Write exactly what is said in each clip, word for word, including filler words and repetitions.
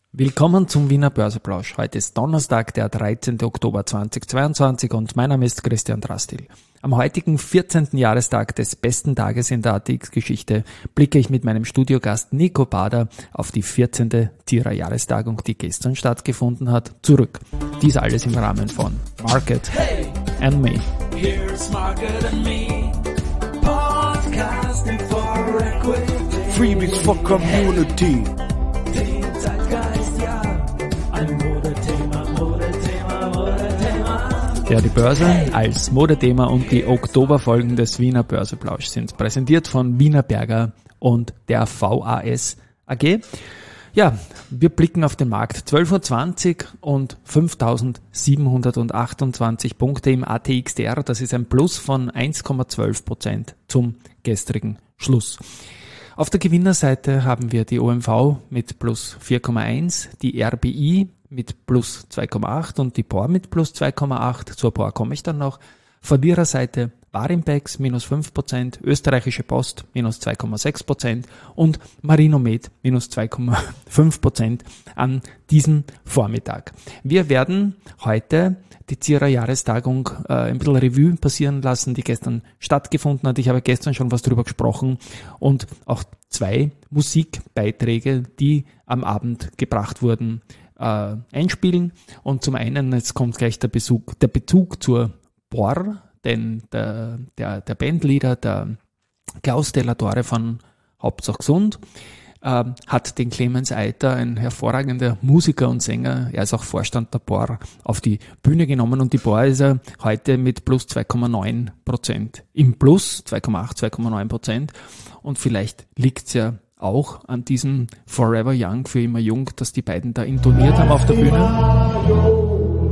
Willkommen zum Wiener Börseplausch. Heute ist Donnerstag, der dreizehnten Oktober zweitausendzweiundzwanzig und mein Name ist Christian Drastil. Am heutigen vierzehnten Jahrestag des besten Tages in der A T X-Geschichte blicke ich mit meinem Studiogast Nico Bader auf die vierzehnte Zierer Jahrestagung, die gestern stattgefunden hat, zurück. Dies alles im Rahmen von Market Hey, and Me. here's Market and Me, podcasting for equity. Freebies for Community. Den Zeitgeist, ja, ein Modethema, Modethema, Modethema. Ja, die Börse als Modethema und die Oktoberfolgen des Wiener Börseplausch sind präsentiert von Wienerberger und der V A S A G. Ja, wir blicken auf den Markt. zwölf Uhr zwanzig und fünftausendsiebenhundertachtundzwanzig Punkte im A T X T R. Das ist ein Plus von eins Komma zwölf Prozent zum gestrigen Schluss. Auf der Gewinnerseite haben wir die O M V mit plus vier Komma eins, die R B I mit plus zwei Komma acht und die P O R mit plus zwei Komma acht. Zur P O R komme ich dann noch. Verliererseite Warimpex minus fünf Prozent, Österreichische Post minus zwei Komma sechs Prozent und Marinomed minus zwei Komma fünf Prozent an diesem Vormittag. Wir werden heute die Zierer Jahrestagung äh, ein bisschen Revue passieren lassen, die gestern stattgefunden hat. Ich habe gestern schon was drüber gesprochen und auch zwei Musikbeiträge, die am Abend gebracht wurden, äh, einspielen. Und zum einen, jetzt kommt gleich der Bezug, der Bezug zur P O R, denn der, der, der Bandleader, der Klaus Della Torre von Hauptsache Gesund, äh, hat den Clemens Eiter, ein hervorragender Musiker und Sänger, er ist auch Vorstand der P O R, auf die Bühne genommen und die P O R ist er heute mit plus zwei Komma neun Prozent im Plus, zwei Komma acht, zwei Komma neun Prozent und vielleicht liegt's ja auch an diesem Forever Young, für immer jung, dass die beiden da intoniert haben auf der Bühne.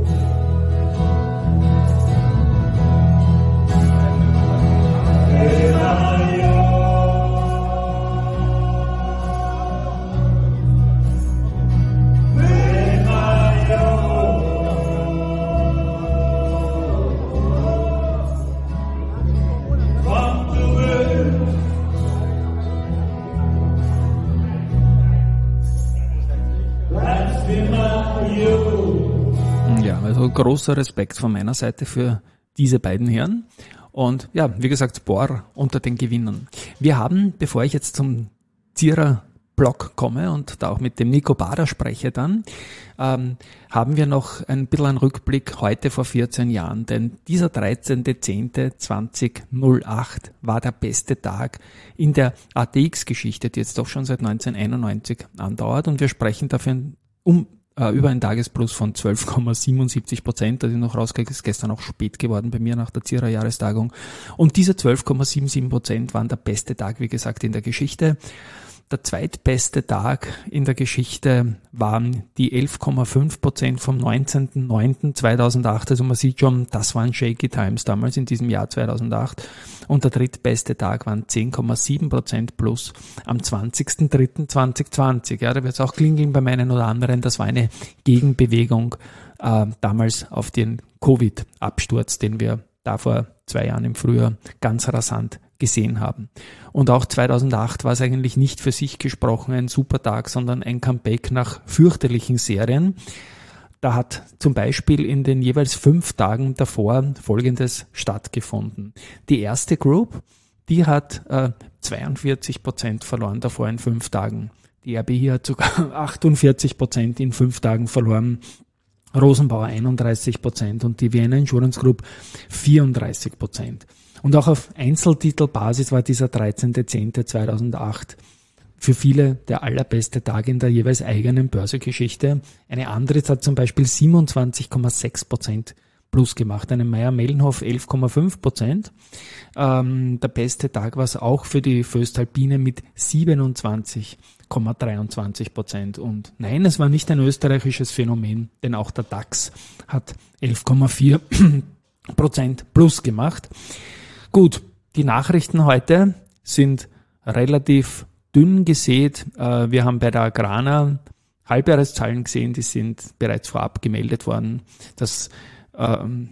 Ja, also großer Respekt von meiner Seite für diese beiden Herren. Und ja, wie gesagt, P O R unter den Gewinnern. Wir haben, bevor ich jetzt zum Zierer Blog komme und da auch mit dem Nico Bader spreche dann, ähm, haben wir noch ein bisschen einen Rückblick heute vor vierzehn Jahren, denn dieser dreizehnten zehnten zweitausendacht war der beste Tag in der A T X-Geschichte, die jetzt doch schon seit neunzehnhunderteinundneunzig andauert und wir sprechen dafür um äh, über ein Tagesplus von zwölf Komma siebenundsiebzig Prozent, das ich noch rauskriege, ist gestern auch spät geworden bei mir nach der Zierer Jahrestagung und diese zwölf Komma siebenundsiebzig Prozent waren der beste Tag, wie gesagt, in der Geschichte. Der zweitbeste Tag in der Geschichte waren die elf Komma fünf Prozent vom neunzehnten neunten zweitausendacht. Also man sieht schon, das waren shaky times damals in diesem Jahr zweitausendacht. Und der drittbeste Tag waren zehn Komma sieben Prozent plus am zwanzigsten dritten zweitausendzwanzig. Ja, da wird es auch klingeln bei meinen oder anderen. Das war eine Gegenbewegung äh, damals auf den Covid-Absturz, den wir da vor zwei Jahren im Frühjahr ganz rasant gesehen haben. Und auch zweitausendacht war es eigentlich nicht für sich gesprochen ein super Tag, sondern ein Comeback nach fürchterlichen Serien. Da hat zum Beispiel in den jeweils fünf Tagen davor Folgendes stattgefunden. Die erste Group, die hat äh, zweiundvierzig Prozent verloren davor in fünf Tagen. Die R B I hat sogar achtundvierzig Prozent in fünf Tagen verloren. Rosenbauer einunddreißig Prozent und die Vienna Insurance Group vierunddreißig Prozent. Und auch auf Einzeltitelbasis war dieser dreizehnten zehnten zweitausendacht für viele der allerbeste Tag in der jeweils eigenen Börsegeschichte. Eine andere hat zum Beispiel siebenundzwanzig Komma sechs Prozent plus gemacht, eine Mayr-Melnhof elf Komma fünf Prozent. Ähm, der beste Tag war es auch für die Voestalpine mit siebenundzwanzig Komma dreiundzwanzig Prozent. Und nein, es war nicht ein österreichisches Phänomen, denn auch der DAX hat elf Komma vier Prozent plus gemacht. Gut, die Nachrichten heute sind relativ dünn gesät. Wir haben bei der Agrana Halbjahreszahlen gesehen, die sind bereits vorab gemeldet worden. Das ähm,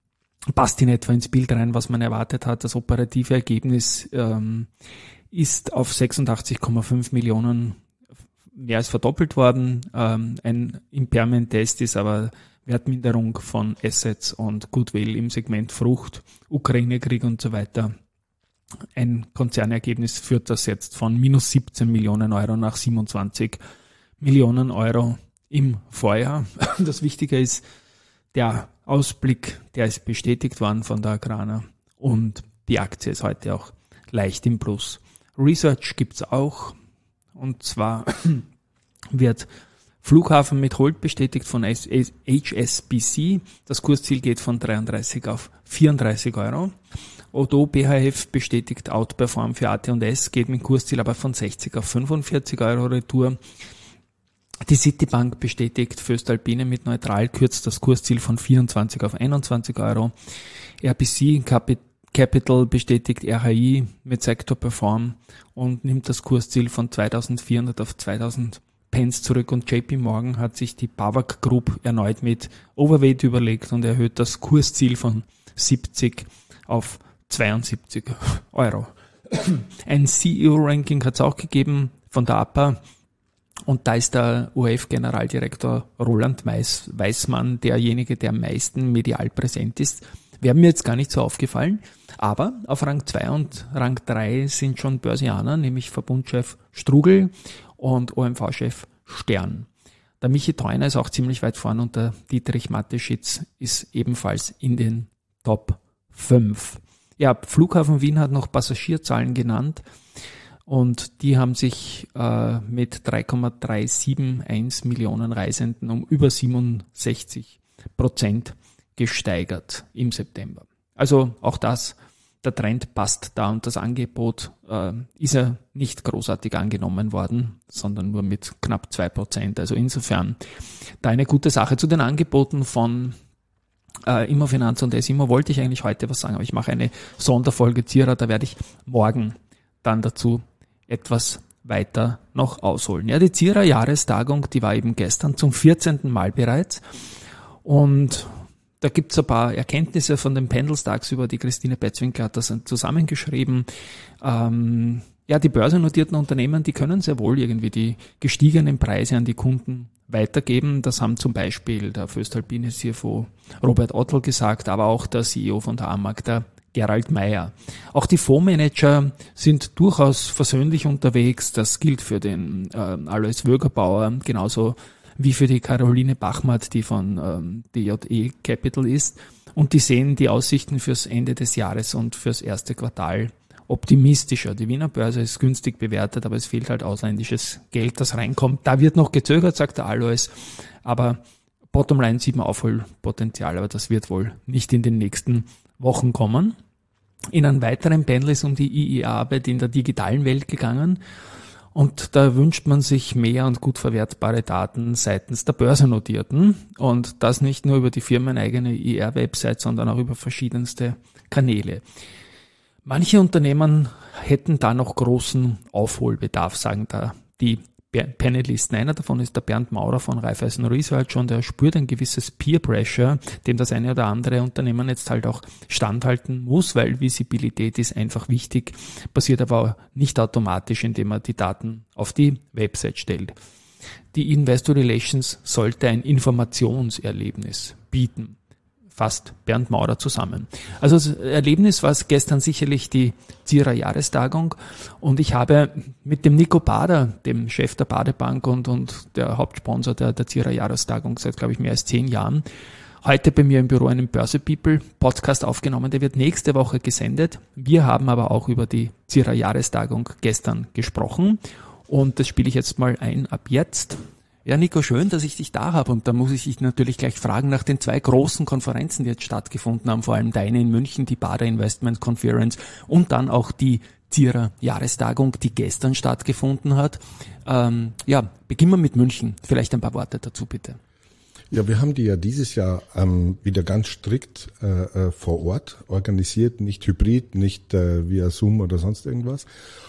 passt in etwa ins Bild rein, was man erwartet hat. Das operative Ergebnis ähm, ist auf sechsundachtzig Komma fünf Millionen mehr als verdoppelt worden. Ähm, ein Impairment-Test ist aber Wertminderung von Assets und Goodwill im Segment Frucht, Ukraine-Krieg und so weiter. Ein Konzernergebnis führt das jetzt von minus siebzehn Millionen Euro nach siebenundzwanzig Millionen Euro im Vorjahr. Das Wichtige ist, der Ausblick, der ist bestätigt worden von der Agrana und die Aktie ist heute auch leicht im Plus. Research gibt's auch, und zwar wird Flughafen mit Hold bestätigt von H S B C. Das Kursziel geht von dreiunddreißig auf vierunddreißig Euro. Odo B H F bestätigt Outperform für A T und S, geht mit Kursziel aber von sechzig auf fünfundvierzig Euro Retour. Die Citibank bestätigt Voestalpine mit neutral, kürzt das Kursziel von vierundzwanzig auf einundzwanzig Euro. R B C Capital bestätigt R H I mit Sector Perform und nimmt das Kursziel von zweitausendvierhundert auf zweitausend Pence zurück, und J P Morgan hat sich die Pavak Group erneut mit Overweight überlegt und erhöht das Kursziel von siebzig auf zweiundsiebzig Euro. Ein C E O-Ranking hat es auch gegeben von der A P A, und da ist der O R F-Generaldirektor Roland Weiß, Weißmann derjenige, der am meisten medial präsent ist. Wäre mir jetzt gar nicht so aufgefallen, aber auf Rang zwei und Rang drei sind schon Börsianer, nämlich Verbundchef Strugel und O M V-Chef Stern. Der Michi Theuner ist auch ziemlich weit vorn und der Dietrich Mateschitz ist ebenfalls in den Top fünf. Ja, Flughafen Wien hat noch Passagierzahlen genannt und die haben sich äh, mit drei Komma dreihunderteinundsiebzig Millionen Reisenden um über siebenundsechzig Prozent gesteigert im September. Also auch das, der Trend passt da und das Angebot äh, ist ja nicht großartig angenommen worden, sondern nur mit knapp zwei Prozent. Also insofern da eine gute Sache. Zu den Angeboten von äh, Immofinanz und S I M O wollte ich eigentlich heute was sagen, aber ich mache eine Sonderfolge Zierer, da werde ich morgen dann dazu etwas weiter noch ausholen. Ja, die Zierer Jahrestagung, die war eben gestern zum vierzehnten Mal bereits, und da gibt es ein paar Erkenntnisse von den Pendelstars über, die Christine Betzwinkel hat das zusammengeschrieben. Ähm, ja, die börsennotierten Unternehmen, die können sehr wohl irgendwie die gestiegenen Preise an die Kunden weitergeben. Das haben zum Beispiel der Voestalpine C F O Robert Ottl gesagt, aber auch der C E O von der A M A G, der Gerald Meyer. Auch die Fondsmanager sind durchaus versöhnlich unterwegs. Das gilt für den äh, Alois Wögerbauer, genauso wie für die Caroline Bachmatt, die von ähm, D J E Capital ist. Und die sehen die Aussichten fürs Ende des Jahres und fürs erste Quartal optimistischer. Die Wiener Börse ist günstig bewertet, aber es fehlt halt ausländisches Geld, das reinkommt. Da wird noch gezögert, sagt der Alois, aber Bottomline sieht man Aufholpotenzial, aber das wird wohl nicht in den nächsten Wochen kommen. In einem weiteren Panel ist um die I E A-Arbeit in der digitalen Welt gegangen. Und da wünscht man sich mehr und gut verwertbare Daten seitens der Börsennotierten. Und das nicht nur über die firmeneigene I E R-Website, sondern auch über verschiedenste Kanäle. Manche Unternehmen hätten da noch großen Aufholbedarf, sagen da die Panelisten. Einer davon ist der Bernd Maurer von Raiffeisen Research, und er spürt ein gewisses Peer Pressure, dem das eine oder andere Unternehmen jetzt halt auch standhalten muss, weil Visibilität ist einfach wichtig, passiert aber nicht automatisch, indem man die Daten auf die Website stellt. Die Investor Relations sollte ein Informationserlebnis bieten. Fasst Bernd Maurer zusammen. Also das Erlebnis war es gestern sicherlich die Zierer Jahrestagung, und ich habe mit dem Nico Bader, dem Chef der Badebank und, und der Hauptsponsor der, der Zierer Jahrestagung seit, glaube ich, mehr als zehn Jahren, heute bei mir im Büro einen Börse People Podcast aufgenommen. Der wird nächste Woche gesendet. Wir haben aber auch über die Zierer Jahrestagung gestern gesprochen, und das spiele ich jetzt mal ein ab jetzt. Ja, Nico, schön, dass ich dich da habe, und da muss ich dich natürlich gleich fragen nach den zwei großen Konferenzen, die jetzt stattgefunden haben, vor allem deine in München, die Bader Investment Conference, und dann auch die Zierer Jahrestagung, die gestern stattgefunden hat. Ähm, ja, beginnen wir mit München. Vielleicht ein paar Worte dazu, bitte. Ja, wir haben die ja dieses Jahr ähm, wieder ganz strikt äh, vor Ort organisiert, nicht hybrid, nicht äh, via Zoom oder sonst irgendwas.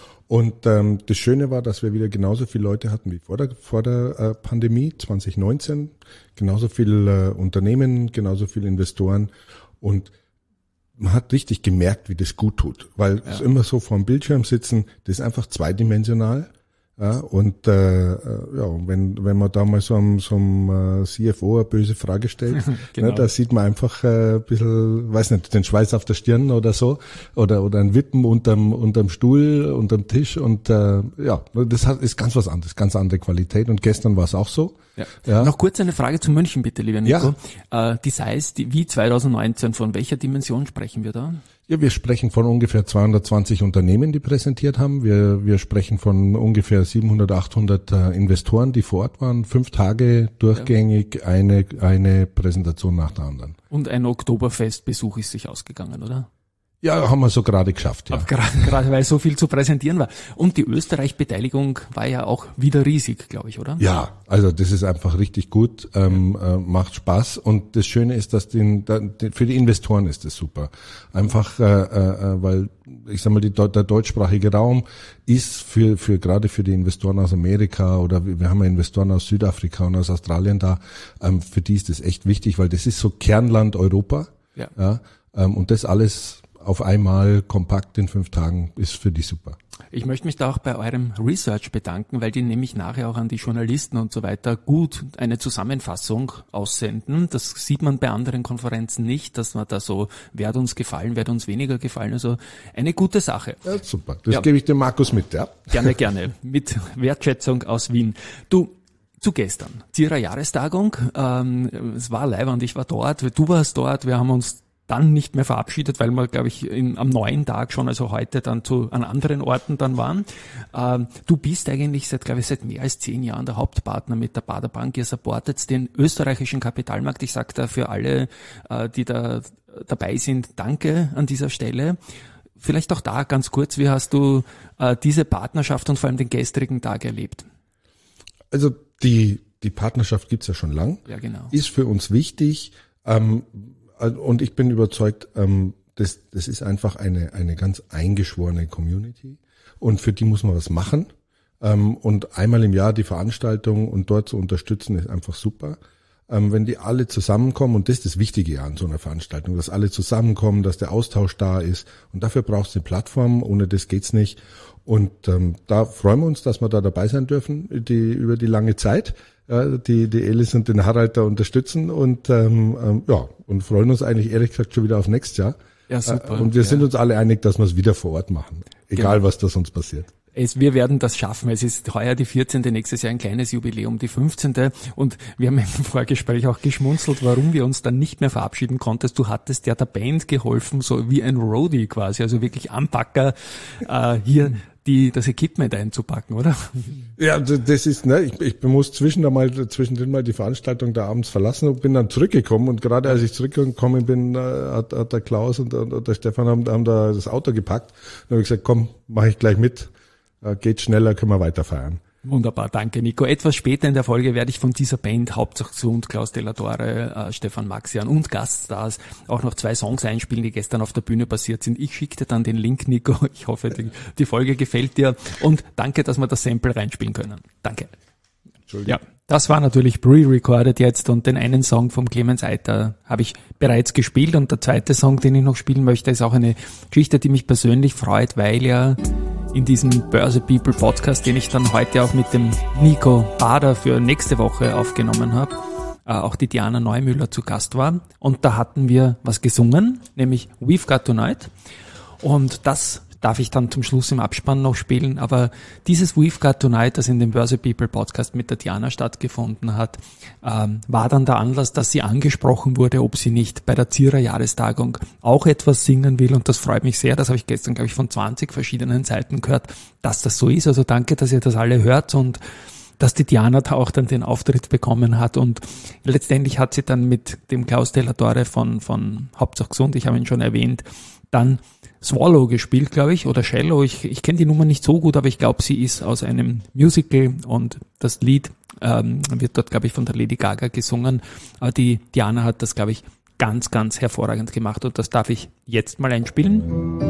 Und ähm, das Schöne war, dass wir wieder genauso viele Leute hatten wie vor der, vor der äh, Pandemie zwanzig neunzehn, genauso viele äh, Unternehmen, genauso viele Investoren, und man hat richtig gemerkt, wie das gut tut, weil ja. es immer so vor dem Bildschirm sitzen, das ist einfach zweidimensional. Ja, und äh, ja, wenn wenn man da mal so einem, so einem äh, C F O eine böse Frage stellt, Genau. ne, da sieht man einfach äh, ein bisschen, weiß nicht, den Schweiß auf der Stirn oder so, oder oder ein Wippen unterm unterm Stuhl, unterm Tisch und äh, ja, das hat, ist ganz was anderes, ganz andere Qualität und gestern war es auch so. Ja. Ja. Noch kurz eine Frage zu München, bitte, lieber Nico. Ja. Äh, die Size, die, wie zwanzig neunzehn, von welcher Dimension sprechen wir da? Ja, wir sprechen von ungefähr zweihundertzwanzig Unternehmen, die präsentiert haben. Wir, wir sprechen von ungefähr siebenhundert, achthundert äh, Investoren, die vor Ort waren. Fünf Tage durchgängig, ja. eine, eine Präsentation nach der anderen. Und ein Oktoberfestbesuch ist sich ausgegangen, oder? Ja, haben wir so gerade geschafft, ja. Gerade, gerade weil so viel zu präsentieren war. Und die Österreich-Beteiligung war ja auch wieder riesig, glaube ich, oder? Ja, also das ist einfach richtig gut, ähm, äh, macht Spaß und das Schöne ist, dass den, den, für die Investoren ist das super. Einfach, äh, äh, weil ich sag mal, die, der deutschsprachige Raum ist für für gerade für die Investoren aus Amerika oder wir haben ja Investoren aus Südafrika und aus Australien da, ähm, für die ist das echt wichtig, weil das ist so Kernland Europa. Ja. Ja ähm, und das alles auf einmal kompakt in fünf Tagen ist für die super. Ich möchte mich da auch bei eurem Research bedanken, weil die nämlich nachher auch an die Journalisten und so weiter gut eine Zusammenfassung aussenden. Das sieht man bei anderen Konferenzen nicht, dass man da so, wer hat uns gefallen, wer hat uns weniger gefallen. Also eine gute Sache. Ja, super. Das ja. gebe ich dem Markus mit, ja. Gerne, gerne. Mit Wertschätzung aus Wien. Du, zu gestern. Zierer Jahrestagung. Ähm, es war leiwand, ich war dort, du warst dort, wir haben uns dann nicht mehr verabschiedet, weil wir, glaube ich, in, am neuen Tag schon, also heute dann zu an anderen Orten dann waren. Ähm, du bist eigentlich seit, glaube ich, seit mehr als zehn Jahren der Hauptpartner mit der Bader Bank. Ihr supportet den österreichischen Kapitalmarkt. Ich sage da für alle, äh, die da dabei sind, danke an dieser Stelle. Vielleicht auch da ganz kurz, wie hast du äh, diese Partnerschaft und vor allem den gestrigen Tag erlebt? Also die die Partnerschaft gibt's ja schon lang. Ja, genau. Ist für uns wichtig. Ähm, Und ich bin überzeugt, ähm, das, das ist einfach eine, eine ganz eingeschworene Community. Und für die muss man was machen. Ähm, und einmal im Jahr die Veranstaltung und dort zu unterstützen, ist einfach super. Ähm, wenn die alle zusammenkommen, und das ist das Wichtige an so einer Veranstaltung, dass alle zusammenkommen, dass der Austausch da ist. Und dafür brauchst du eine Plattform, ohne das geht's nicht. Und ähm, da freuen wir uns, dass wir da dabei sein dürfen, die über die lange Zeit. Ja, die die Elis und den Harald da unterstützen und ähm, ähm, ja und freuen uns eigentlich ehrlich gesagt schon wieder auf nächstes Jahr. Ja, super. Äh, und wir ja. sind uns alle einig, dass wir es wieder vor Ort machen, egal genau. was da sonst passiert. Es, wir werden das schaffen. Es ist heuer die vierzehnte, nächstes Jahr ein kleines Jubiläum, die fünfzehnte. Und wir haben im Vorgespräch auch geschmunzelt, warum wir uns dann nicht mehr verabschieden konnten. Du hattest ja der Band geholfen, so wie ein Roadie quasi, also wirklich Anpacker äh, hier die das Equipment einzupacken, oder? Ja, das ist, ne, ich, ich muss zwischen mal, zwischendrin mal die Veranstaltung da abends verlassen und bin dann zurückgekommen und gerade als ich zurückgekommen bin, hat, hat der Klaus und, und der Stefan haben, haben da das Auto gepackt und habe ich gesagt, komm, mach ich gleich mit, geht schneller, können wir weiter feiern. Wunderbar, danke Nico. Etwas später in der Folge werde ich von dieser Band, Hauptsache gesund, Klaus Della Torre, äh, Stefan Maxian und Gaststars auch noch zwei Songs einspielen, die gestern auf der Bühne passiert sind. Ich schicke dir dann den Link, Nico. Ich hoffe, die, die Folge gefällt dir und danke, dass wir das Sample reinspielen können. Danke. Entschuldigung. Ja, das war natürlich pre-recorded jetzt und den einen Song vom Clemens Eiter habe ich bereits gespielt und der zweite Song, den ich noch spielen möchte, ist auch eine Geschichte, die mich persönlich freut, weil ja in diesem Börse People Podcast, den ich dann heute auch mit dem Nico Bader für nächste Woche aufgenommen habe, äh, auch die Diana Neumüller zu Gast war. Und da hatten wir was gesungen, nämlich We've Got Tonight. Und das darf ich dann zum Schluss im Abspann noch spielen. Aber dieses We've Got Tonight, das in dem Börse People Podcast mit der Diana stattgefunden hat, ähm, war dann der Anlass, dass sie angesprochen wurde, ob sie nicht bei der Zierer Jahrestagung auch etwas singen will. Und das freut mich sehr. Das habe ich gestern, glaube ich, von zwanzig verschiedenen Seiten gehört, dass das so ist. Also danke, dass ihr das alle hört und dass die Diana da auch dann den Auftritt bekommen hat. Und letztendlich hat sie dann mit dem Klaus Della Torre von, von Hauptsache gesund, ich habe ihn schon erwähnt, dann Swallow gespielt, glaube ich, oder Cello. Ich, ich kenne die Nummer nicht so gut, aber ich glaube, sie ist aus einem Musical und das Lied ähm, wird dort, glaube ich, von der Lady Gaga gesungen. Aber die Diana hat das, glaube ich, ganz, ganz hervorragend gemacht und das darf ich jetzt mal einspielen.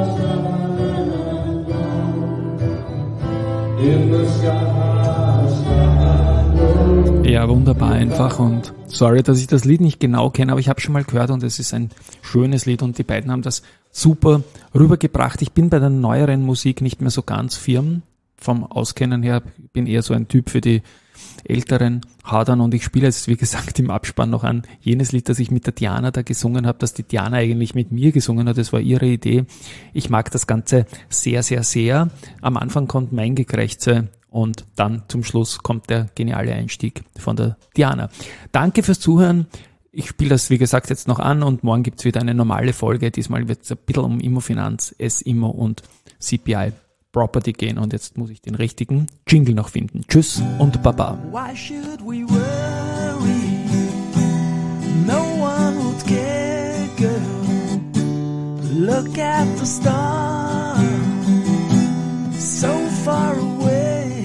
Ja, wunderbar einfach und sorry, dass ich das Lied nicht genau kenne, aber ich habe schon mal gehört und es ist ein schönes Lied und die beiden haben das super rübergebracht. Ich bin bei der neueren Musik nicht mehr so ganz firm, vom Auskennen her bin eher so ein Typ für die älteren Hadern und ich spiele jetzt, wie gesagt, im Abspann noch an jenes Lied, das ich mit der Diana da gesungen habe, das die Diana eigentlich mit mir gesungen hat, das war ihre Idee. Ich mag das Ganze sehr, sehr, sehr. Am Anfang kommt mein Gekrächze und dann zum Schluss kommt der geniale Einstieg von der Diana. Danke fürs Zuhören. Ich spiele das, wie gesagt, jetzt noch an und morgen gibt's wieder eine normale Folge. Diesmal wird es ein bisschen um Immofinanz, S-Immo und C P I Property gehen und jetzt muss ich den richtigen Jingle noch finden. Tschüss und Baba. Why should we worry? No one would care, girl. Look at the stars, so far away.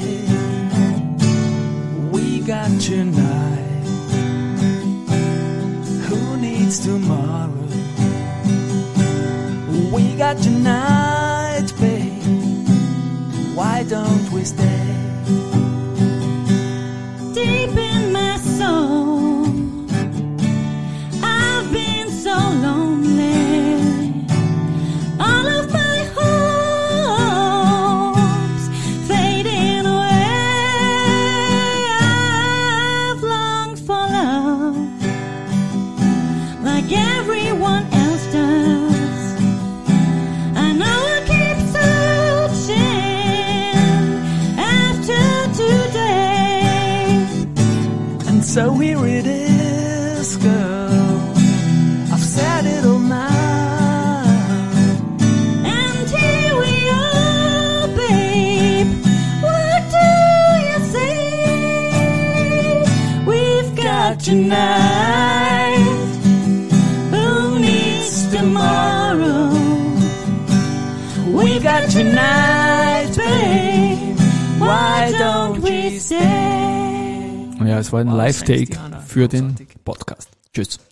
We got tonight. Who needs tomorrow? We got tonight, babe. Why don't we stay? Deep in my soul, I've been so lonely. All of my hopes fading away. I've longed for love like everyone else does. I know I keep searching after today. And so here it is, girl. I've said it all now. And here we are, babe. What do you say? We've got tonight. Who needs tomorrow? We've got tonight, babe. Why don't we stay? Ja, es war ein Live-Take für den Podcast. Tschüss.